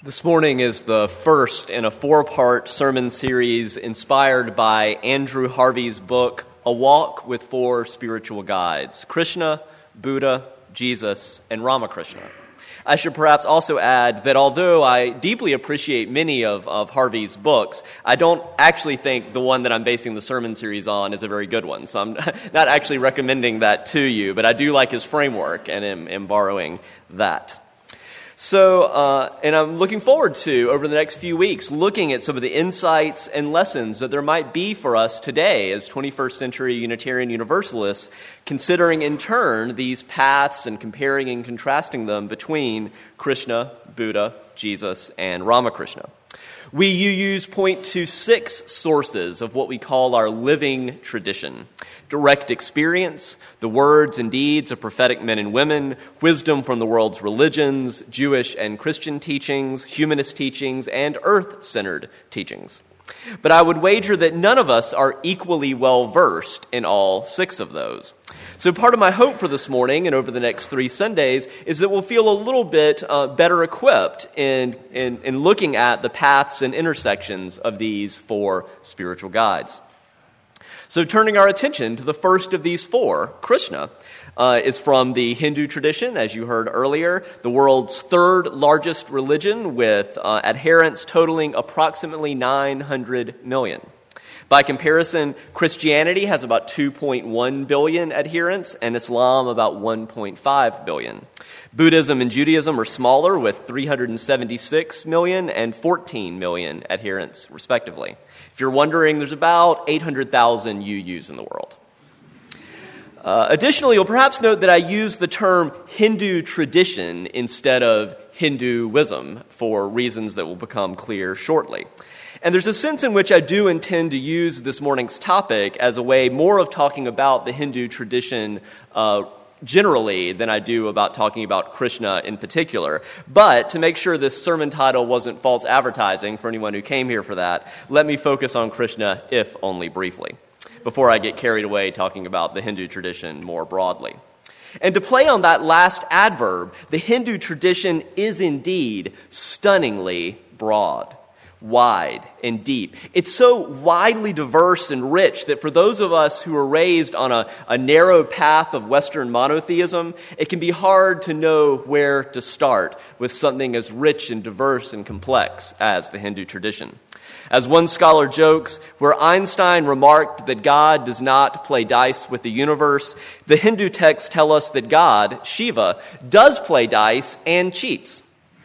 This morning is the first in a four-part sermon series inspired by Andrew Harvey's book, A Walk with Four Spiritual Guides, Krishna, Buddha, Jesus, and Ramakrishna. I should perhaps also add that although I deeply appreciate many of Harvey's books, I don't actually think the one that I'm basing the sermon series on is a very good one. So I'm not actually recommending that to you, but I do like his framework and am borrowing that. So, and I'm looking forward to, over the next few weeks, looking at some of the insights and lessons that there might be for us today as 21st century Unitarian Universalists, considering in turn these paths and comparing and contrasting them between Krishna, Buddha, Jesus, and Ramakrishna. We UUs point to 6 sources of what we call our living tradition: direct experience, the words and deeds of prophetic men and women, wisdom from the world's religions, Jewish and Christian teachings, humanist teachings, and earth-centered teachings. But I would wager that none of us are equally well-versed in all 6 of those. So part of my hope for this morning and over the next 3 Sundays is that we'll feel a little bit better equipped in looking at the paths and intersections of these 4 spiritual guides. So turning our attention to the first of these 4, Krishna, is from the Hindu tradition, as you heard earlier, the world's 3rd largest religion with adherents totaling approximately 900 million. By comparison, Christianity has about 2.1 billion adherents and Islam about 1.5 billion. Buddhism and Judaism are smaller with 376 million and 14 million adherents, respectively. If you're wondering, there's about 800,000 UUs in the world. Additionally, you'll perhaps note that I use the term Hindu tradition instead of Hinduism for reasons that will become clear shortly. And there's a sense in which I do intend to use this morning's topic as a way more of talking about the Hindu tradition generally than I do about talking about Krishna in particular. But to make sure this sermon title wasn't false advertising for anyone who came here for that, let me focus on Krishna, if only briefly, before I get carried away talking about the Hindu tradition more broadly. And to play on that last adverb, the Hindu tradition is indeed stunningly broad, wide, and deep. It's so widely diverse and rich that for those of us who are raised on a narrow path of Western monotheism, it can be hard to know where to start with something as rich and diverse and complex as the Hindu tradition. As one scholar jokes, where Einstein remarked that God does not play dice with the universe, the Hindu texts tell us that God, Shiva, does play dice and cheats.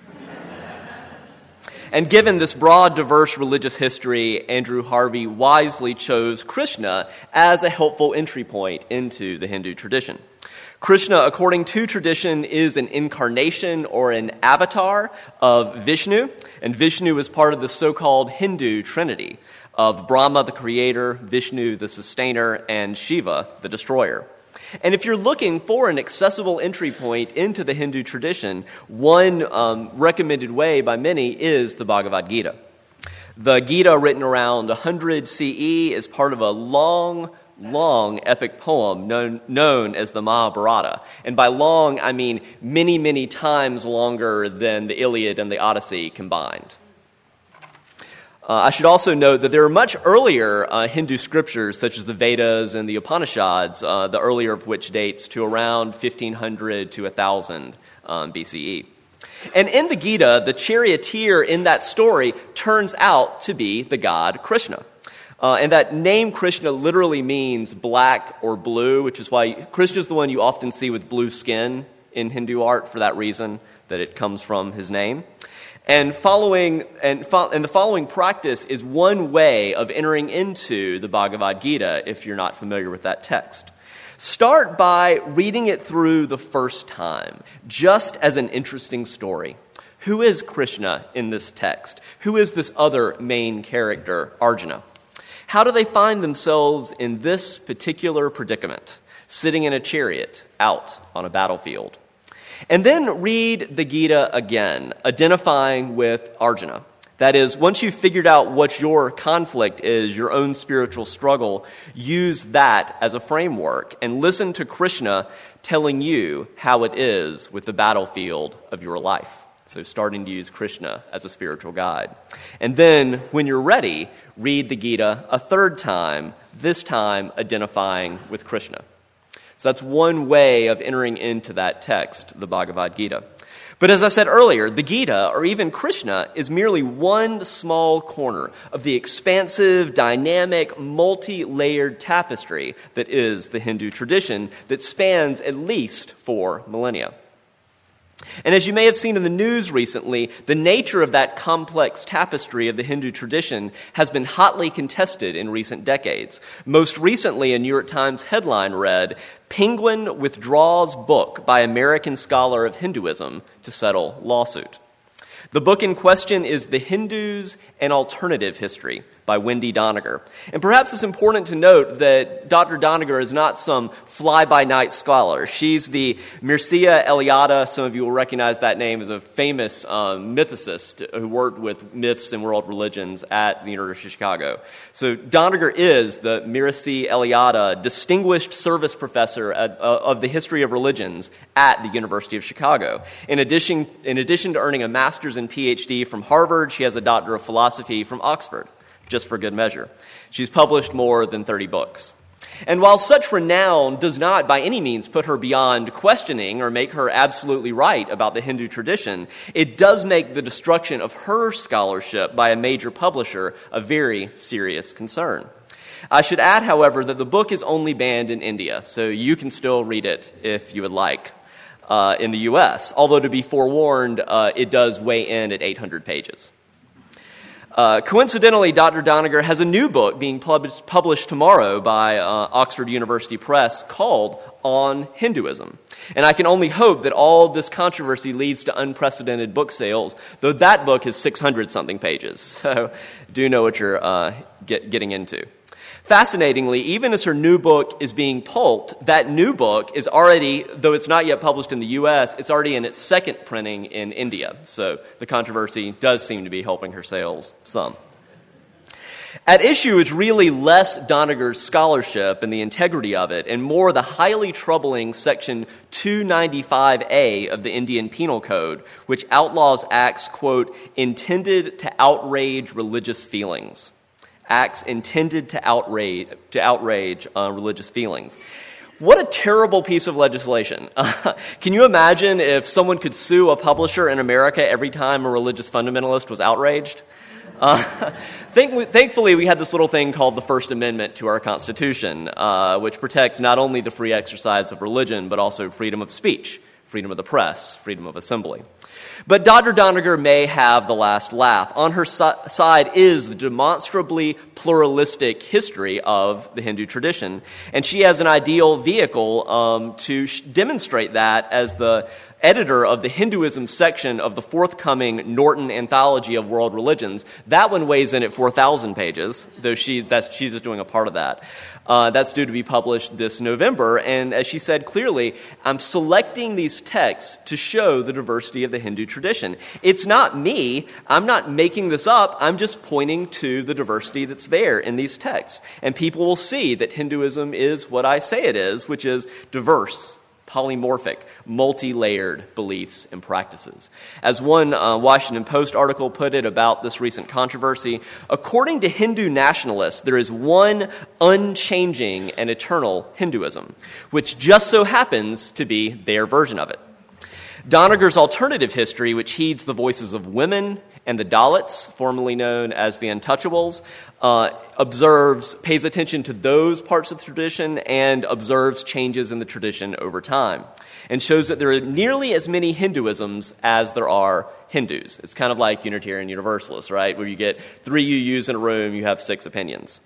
And given this broad, diverse religious history, Andrew Harvey wisely chose Krishna as a helpful entry point into the Hindu tradition. Krishna, according to tradition, is an incarnation or an avatar of Vishnu, and Vishnu is part of the so-called Hindu trinity of Brahma, the creator, Vishnu, the sustainer, and Shiva, the destroyer. And if you're looking for an accessible entry point into the Hindu tradition, one recommended way by many is the Bhagavad Gita. The Gita, written around 100 CE, is part of a long epic poem known as the Mahabharata. And by long, I mean many, many times longer than the Iliad and the Odyssey combined. I should also note that there are much earlier Hindu scriptures, such as the Vedas and the Upanishads, the earlier of which dates to around 1500 to 1000 BCE. And in the Gita, the charioteer in that story turns out to be the god Krishna. And that name Krishna literally means black or blue, which is why Krishna is the one you often see with blue skin in Hindu art for that reason, that it comes from his name. And the following practice is one way of entering into the Bhagavad Gita if you're not familiar with that text. Start by reading it through the first time, just as an interesting story. Who is Krishna in this text? Who is this other main character, Arjuna? How do they find themselves in this particular predicament, sitting in a chariot out on a battlefield? And then read the Gita again, identifying with Arjuna. That is, once you've figured out what your conflict is, your own spiritual struggle, use that as a framework and listen to Krishna telling you how it is with the battlefield of your life. So starting to use Krishna as a spiritual guide. And then, when you're ready, read the Gita a third time, this time identifying with Krishna. So that's one way of entering into that text, the Bhagavad Gita. But as I said earlier, the Gita, or even Krishna, is merely one small corner of the expansive, dynamic, multi-layered tapestry that is the Hindu tradition that spans at least 4 millennia. And as you may have seen in the news recently, the nature of that complex tapestry of the Hindu tradition has been hotly contested in recent decades. Most recently, a New York Times headline read, "Penguin withdraws book by American scholar of Hinduism to settle lawsuit." The book in question is The Hindus: An Alternative History by Wendy Doniger. And perhaps it's important to note that Dr. Doniger is not some fly-by-night scholar. She's the Mircea Eliade. Some of you will recognize that name as a famous mythicist who worked with myths and world religions at the University of Chicago. So Doniger is the Mircea Eliade Distinguished Service Professor of the History of Religions at the University of Chicago. In addition to earning a master's and PhD from Harvard, she has a doctor of philosophy from Oxford, just for good measure. She's published more than 30 books. And while such renown does not by any means put her beyond questioning or make her absolutely right about the Hindu tradition, it does make the destruction of her scholarship by a major publisher a very serious concern. I should add, however, that the book is only banned in India, so you can still read it if you would like in the U.S., although to be forewarned, it does weigh in at 800 pages. Coincidentally, Dr. Doniger has a new book being published tomorrow by Oxford University Press called On Hinduism. And I can only hope that all this controversy leads to unprecedented book sales, though that book is 600-something pages. So do know what you're getting into. Fascinatingly, even as her new book is being pulped, that new book is already, though it's not yet published in the U.S., it's already in its second printing in India. So the controversy does seem to be helping her sales some. At issue is really less Doniger's scholarship and the integrity of it, and more the highly troubling Section 295A of the Indian Penal Code, which outlaws acts, quote, intended to outrage religious feelings. Acts intended to outrage religious feelings. What a terrible piece of legislation. Can you imagine if someone could sue a publisher in America every time a religious fundamentalist was outraged? Thankfully, we had this little thing called the First Amendment to our Constitution, which protects not only the free exercise of religion, but also freedom of speech, freedom of the press, freedom of assembly. But Dr. Doniger may have the last laugh. On her side is the demonstrably pluralistic history of the Hindu tradition, and she has an ideal vehicle to demonstrate that as the editor of the Hinduism section of the forthcoming Norton Anthology of World Religions. That one weighs in at 4,000 pages, though she's just doing a part of that. That's due to be published this November, and as she said clearly, I'm selecting these texts to show the diversity of the Hindu tradition. It's not me. I'm not making this up. I'm just pointing to the diversity that's there in these texts. And people will see that Hinduism is what I say it is, which is diverse, polymorphic, multi-layered beliefs and practices. As one Washington Post article put it about this recent controversy, according to Hindu nationalists, there is one unchanging and eternal Hinduism, which just so happens to be their version of it. Doniger's alternative history, which heeds the voices of women and the Dalits, formerly known as the Untouchables, pays attention to those parts of the tradition and observes changes in the tradition over time, and shows that there are nearly as many Hinduisms as there are Hindus. It's kind of like Unitarian Universalists, right? Where you get 3 UUs in a room, you have 6 opinions.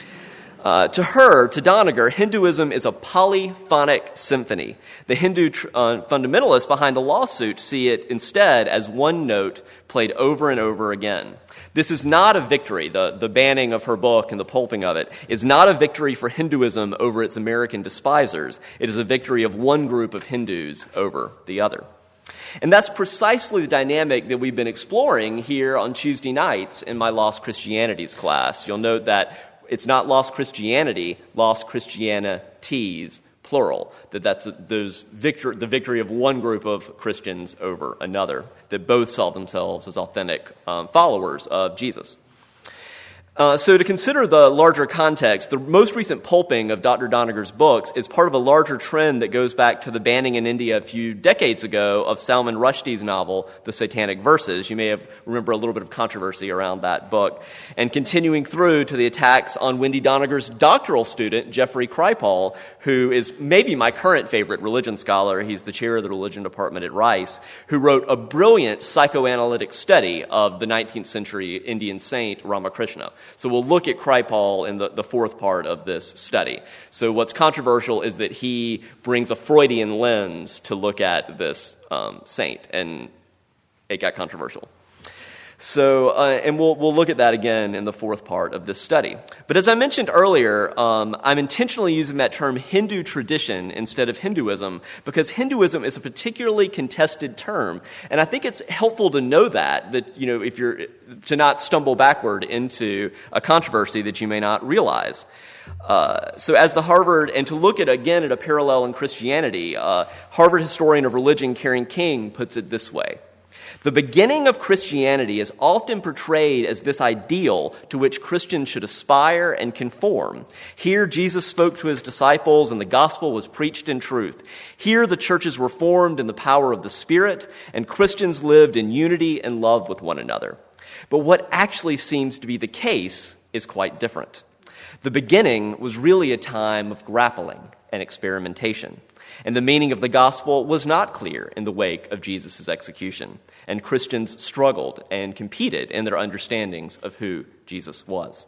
To Doniger, Hinduism is a polyphonic symphony. The Hindu fundamentalists behind the lawsuit see it instead as one note played over and over again. This is not a victory. The banning of her book and the pulping of it is not a victory for Hinduism over its American despisers. It is a victory of one group of Hindus over the other. And that's precisely the dynamic that we've been exploring here on Tuesday nights in my Lost Christianities class. You'll note that it's not Lost Christianity, Lost Christianities, plural, that's the victory of one group of Christians over another, that both saw themselves as authentic followers of Jesus. So to consider the larger context, the most recent pulping of Dr. Doniger's books is part of a larger trend that goes back to the banning in India a few decades ago of Salman Rushdie's novel, The Satanic Verses. You may remember a little bit of controversy around that book. And continuing through to the attacks on Wendy Doniger's doctoral student, Jeffrey Kripal, who is maybe my current favorite religion scholar. He's the chair of the religion department at Rice, who wrote a brilliant psychoanalytic study of the 19th century Indian saint Ramakrishna. So we'll look at Kripal in the fourth part of this study. So what's controversial is that he brings a Freudian lens to look at this saint, and it got controversial. So, and we'll look at that again in the fourth part of this study. But as I mentioned earlier, I'm intentionally using that term Hindu tradition instead of Hinduism because Hinduism is a particularly contested term, and I think it's helpful to know that if you're to not stumble backward into a controversy that you may not realize. So as the Harvard, and to look at a parallel in Christianity, Harvard historian of religion Karen King puts it this way. The beginning of Christianity is often portrayed as this ideal to which Christians should aspire and conform. Here, Jesus spoke to his disciples and the gospel was preached in truth. Here, the churches were formed in the power of the Spirit, and Christians lived in unity and love with one another. But what actually seems to be the case is quite different. The beginning was really a time of grappling and experimentation. And the meaning of the gospel was not clear in the wake of Jesus' execution. And Christians struggled and competed in their understandings of who Jesus was.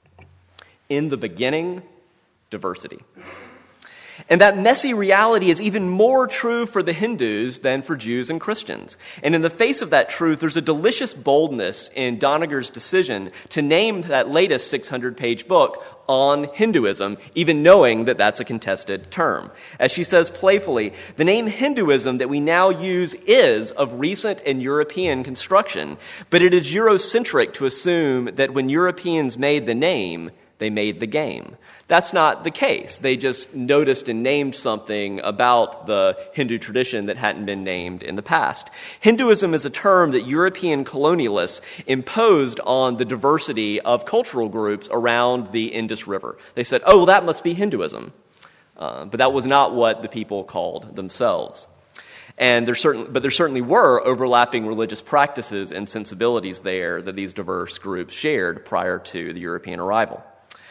In the beginning, diversity. And that messy reality is even more true for the Hindus than for Jews and Christians. And in the face of that truth, there's a delicious boldness in Doniger's decision to name that latest 600-page book on Hinduism, even knowing that that's a contested term. As she says playfully, the name Hinduism that we now use is of recent and European construction, but it is Eurocentric to assume that when Europeans made the name, they made the game. That's not the case. They just noticed and named something about the Hindu tradition that hadn't been named in the past. Hinduism is a term that European colonialists imposed on the diversity of cultural groups around the Indus River. They said, oh, well, that must be Hinduism. But that was not what the people called themselves. And there certainly were overlapping religious practices and sensibilities there that these diverse groups shared prior to the European arrival.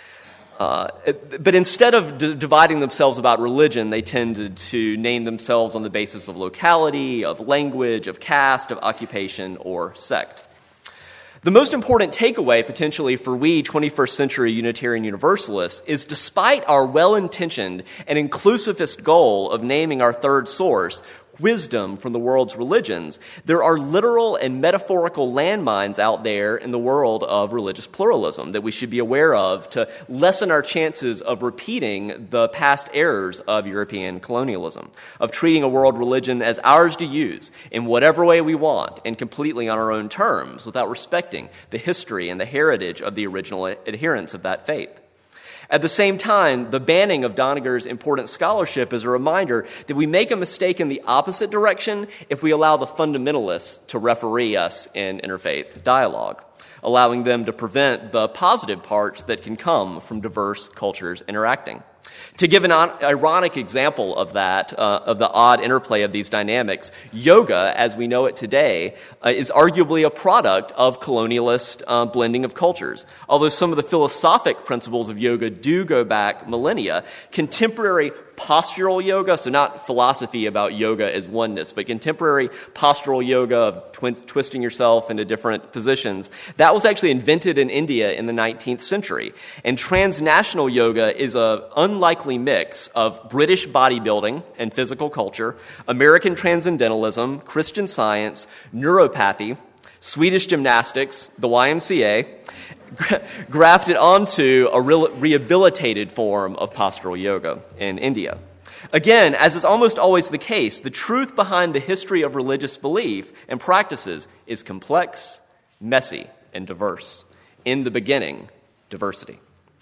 But instead of dividing themselves about religion, they tended to name themselves on the basis of locality, of language, of caste, of occupation, or sect. The most important takeaway, potentially, for we 21st century Unitarian Universalists is despite our well-intentioned and inclusivist goal of naming our third source, wisdom from the world's religions, there are literal and metaphorical landmines out there in the world of religious pluralism that we should be aware of to lessen our chances of repeating the past errors of European colonialism, of treating a world religion as ours to use in whatever way we want and completely on our own terms without respecting the history and the heritage of the original adherents of that faith. At the same time, the banning of Doniger's important scholarship is a reminder that we make a mistake in the opposite direction if we allow the fundamentalists to referee us in interfaith dialogue, allowing them to prevent the positive parts that can come from diverse cultures interacting. To give an ironic example of that, of the odd interplay of these dynamics, yoga, as we know it today, is arguably a product of colonialist blending of cultures. Although some of the philosophic principles of yoga do go back millennia, contemporary postural yoga, so not philosophy about yoga as oneness, but contemporary postural yoga of twisting yourself into different positions, that was actually invented in India in the 19th century. And transnational yoga is an unlikely mix of British bodybuilding and physical culture, American transcendentalism, Christian Science, neuropathy, Swedish gymnastics, the YMCA, grafted onto a rehabilitated form of postural yoga in India. Again, as is almost always the case, the truth behind the history of religious belief and practices is complex, messy, and diverse. In the beginning, diversity.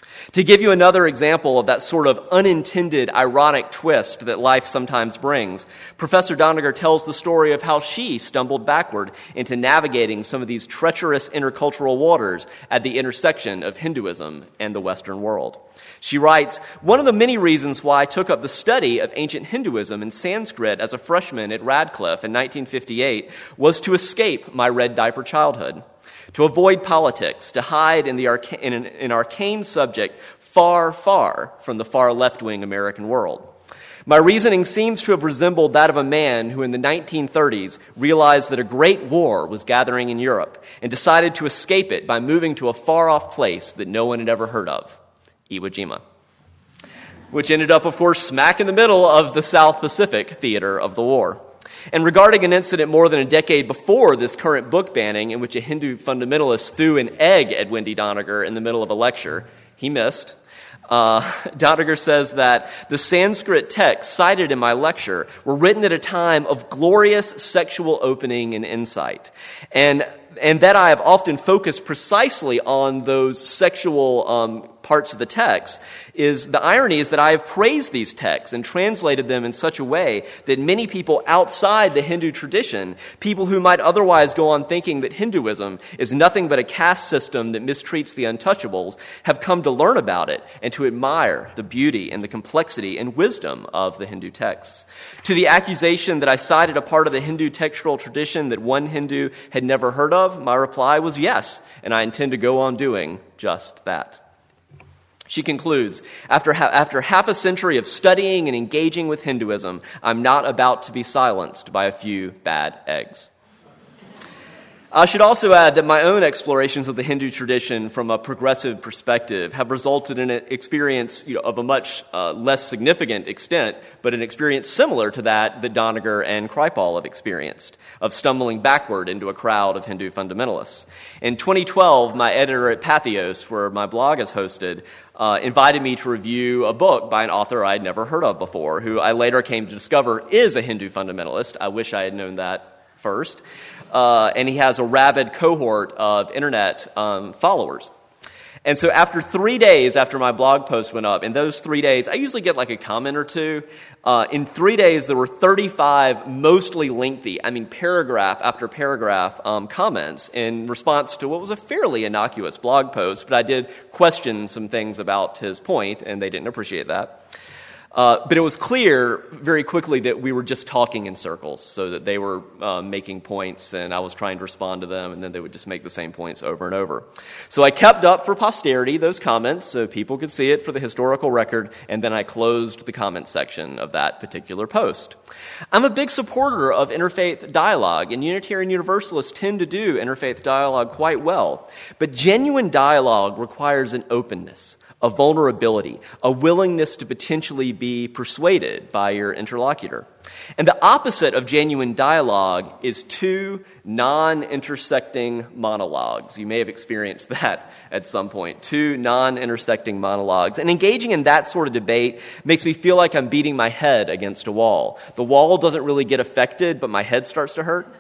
To give you another example of that sort of unintended, ironic twist that life sometimes brings, Professor Doniger tells the story of how she stumbled backward into navigating some of these treacherous intercultural waters at the intersection of Hinduism and the Western world. She writes, "One of the many reasons why I took up the study of ancient Hinduism and Sanskrit as a freshman at Radcliffe in 1958 was to escape my red diaper childhood. To avoid politics, to hide in an arcane subject far, far from the far left-wing American world. My reasoning seems to have resembled that of a man who in the 1930s realized that a great war was gathering in Europe and decided to escape it by moving to a far-off place that no one had ever heard of, Iwo Jima, which ended up, of course, smack in the middle of the South Pacific theater of the war. And regarding an incident more than a decade before this current book banning in which a Hindu fundamentalist threw an egg at Wendy Doniger in the middle of a lecture, he missed. Doniger says that the Sanskrit texts cited in my lecture were written at a time of glorious sexual opening and insight. And that I have often focused precisely on those sexual parts of the text is the irony is that I have praised these texts and translated them in such a way that many people outside the Hindu tradition, people who might otherwise go on thinking that Hinduism is nothing but a caste system that mistreats the untouchables, have come to learn about it and to admire the beauty and the complexity and wisdom of the Hindu texts. To the accusation that I cited a part of the Hindu textual tradition that one Hindu had never heard of, my reply was yes, and I intend to go on doing just that." She concludes, after half a century of studying and engaging with Hinduism, I'm not about to be silenced by a few bad eggs. I should also add that my own explorations of the Hindu tradition from a progressive perspective have resulted in an experience of a much less significant extent, but an experience similar to that Doniger and Kripal have experienced, of stumbling backward into a crowd of Hindu fundamentalists. In 2012, my editor at Patheos, where my blog is hosted, invited me to review a book by an author I'd never heard of before, who I later came to discover is a Hindu fundamentalist. I wish I had known that first. And he has a rabid cohort of internet followers. And so after 3 days after my blog post went up, in those 3 days, I usually get like a comment or two. In 3 days, there were 35 mostly lengthy, paragraph after paragraph comments in response to what was a fairly innocuous blog post, but I did question some things about his point, and they didn't appreciate that. But it was clear very quickly that we were just talking in circles, so that they were making points and I was trying to respond to them, and then they would just make the same points over and over. So I kept up for posterity those comments so people could see it for the historical record, and then I closed the comment section of that particular post. I'm a big supporter of interfaith dialogue, and Unitarian Universalists tend to do interfaith dialogue quite well. But genuine dialogue requires an openness, a vulnerability, a willingness to potentially be persuaded by your interlocutor. And the opposite of genuine dialogue is two non-intersecting monologues. You may have experienced that at some point, two non-intersecting monologues. And engaging in that sort of debate makes me feel like I'm beating my head against a wall. The wall doesn't really get affected, but my head starts to hurt.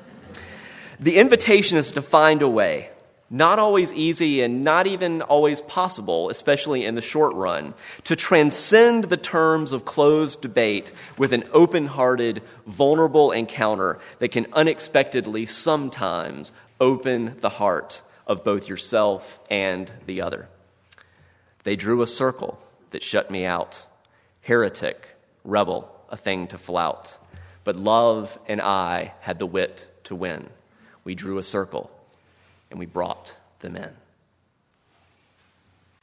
The invitation is to find a way, not always easy and not even always possible, especially in the short run, to transcend the terms of closed debate with an open-hearted, vulnerable encounter that can unexpectedly sometimes open the heart of both yourself and the other. They drew a circle that shut me out. Heretic, rebel, a thing to flout. But love and I had the wit to win. We drew a circle, and we brought them in.